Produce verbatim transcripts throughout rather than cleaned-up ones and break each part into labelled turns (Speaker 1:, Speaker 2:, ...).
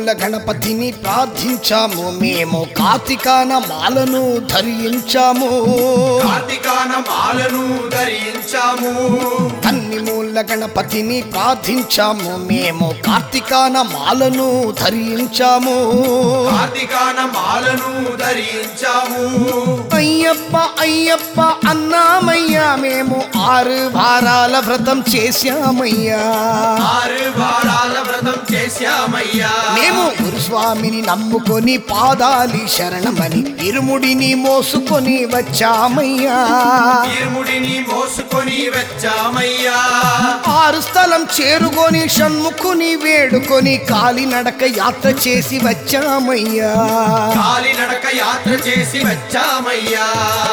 Speaker 1: మూల గణపతిని ప్రార్థించాము మేము కార్తీకాన మాలను ధరించాము
Speaker 2: కార్తీకాన మాలను ధరించాము
Speaker 1: అన్ని మూల గణపతిని ప్రార్థించాము మేము కార్తీకాన మాలను ధరించాము
Speaker 2: కార్తీకాన మాలను ధరించాము
Speaker 1: అయ్యప్ప అయ్యప్ప అన్నామయ్యా మేము ఆరు వారాల వ్రతం చేశామయ్యా
Speaker 2: ఆరు వారాల వ్రతం చేశామయ్యా
Speaker 1: మేము గురుస్వామిని నమ్ముకొని పాదాలి శరణమని ఇరుముడిని మోసుకొని వచ్చామయ్యా
Speaker 2: ఇరుముడిని మోసుకొని వచ్చామయ్యా
Speaker 1: ఆరు స్థలం చేరుకొని షణ్ముఖుని వేడుకొని కాలినడక యాత్ర చేసి వచ్చామయ్యా
Speaker 2: కాలినడక యాత్ర చేసి వచ్చామయ్యా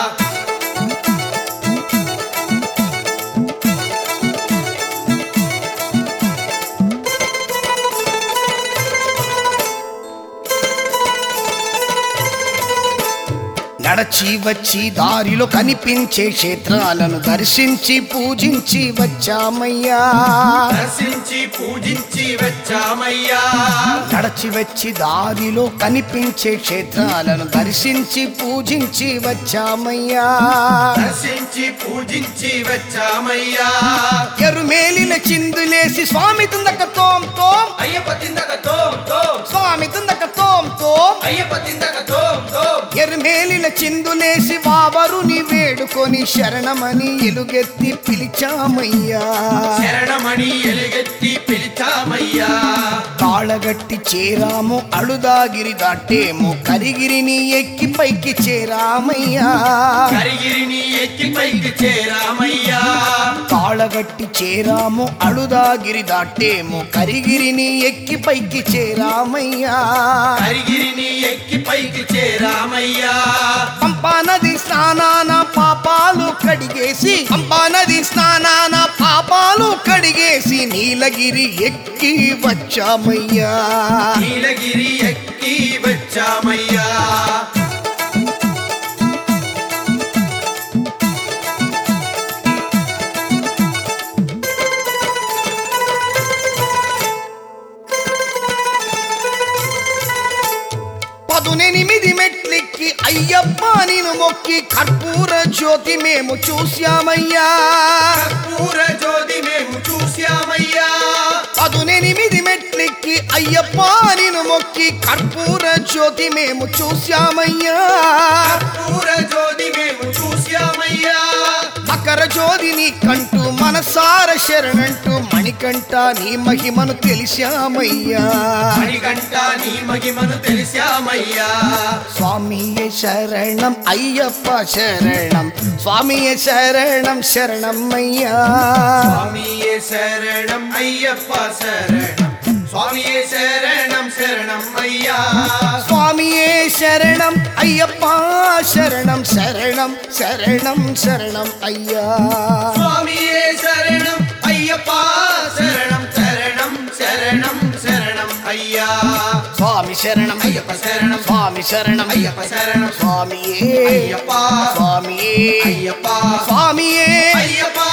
Speaker 1: నడచి వచ్చి దారిలో కనిపించే క్షేత్రాలను దర్శించి పూజించి వచ్చామయ్యా
Speaker 2: దర్శించి పూజించి వచ్చామయ్యా
Speaker 1: నడచి వచ్చి దారిలో కనిపించే క్షేత్రాలను దర్శించి పూజించి వచ్చామయ్యా
Speaker 2: దర్శించి పూజించి వచ్చామయ్యా
Speaker 1: ఎరుమేలిన చిందులేసి స్వామి తుందక తోం తోం
Speaker 2: అయ్యప్ప తిందక తోం తోం
Speaker 1: స్వామి తుందక తోం తోం
Speaker 2: అయ్యప్ప తిందక తోం తోం
Speaker 1: ఎరుమేలిన చిందులేసి బాబరుని వేడుకొని శరణమని ఎలుగెత్తి పిలిచామయ్యా
Speaker 2: శరణమణి ఎలుగెత్తి పిలిచామయ్యా
Speaker 1: కాళ్ళగట్టి చేరాము అడుదాగిరి దాటేము కరిగిరిని ఎక్కి పైకి చేరామయ్యా
Speaker 2: కరిగిరిని ఎక్కి పైకి చేరామయ్యా
Speaker 1: కాళ్ళగట్టి చేరాము అడుదాగిరి దాటేము కరిగిరిని ఎక్కి పైకి చేరామయ్యా
Speaker 2: కరిగిరిని ఎక్కి పైకి చేరామయ్యా
Speaker 1: పంపా నది స్నానాన పాపాలు కడిగేసి పంపా నది స్నానాన పాపాలు కడిగేసి నీలగిరి ఎక్కి వచ్చామయ్యా
Speaker 2: నీలగిరి ఎక్కి వచ్చామయ్యా
Speaker 1: పదునెనిమిది మెట్లెక్కి అయ్యప్ప నిన్ను మొక్కి కర్పూర జ్యోతి మేము చూశామయ్యా
Speaker 2: కర్పూర జ్యోతి మేము చూశామయ్యా
Speaker 1: పదునెనిమిది మెట్లెక్కి అయ్యప్ప నిన్ను మొక్కి కర్పూర జ్యోతి మేము చూశామయ్యా
Speaker 2: కర్పూర జ్యోతి మేము చూశామయ్యా
Speaker 1: మకర జ్యోతిని కంటూ మనసార శరణంటూ మణికంఠ నీ మహిమను తెలిసామయ్యా
Speaker 2: మణికంఠ నీ మహిమను తెలిసామయ్యా
Speaker 1: స్వామియే శరణం అయ్యప్ప శరణం స్వామియే శరణం శరణమయ్యా
Speaker 2: స్వామియే శరణం అయ్యప్ప శరణం స్వామియే శరణం శరణం అయ్యా
Speaker 1: స్వామియే శరణం అయ్యప్ప శరణం శరణం శరణం శరణం అయ్యా
Speaker 2: స్వామియే శరణం అయ్యప్ప శరణం శరణం శరణం శరణం అయ్యా
Speaker 1: స్వామి శరణం
Speaker 2: అయ్యప్ప శరణం
Speaker 1: స్వామి శరణం
Speaker 2: అయ్యప్ప శరణం
Speaker 1: స్వామియే
Speaker 2: అయ్యప్ప
Speaker 1: స్వామియే
Speaker 2: అయ్యప్ప
Speaker 1: స్వామియే
Speaker 2: అయ్యప్ప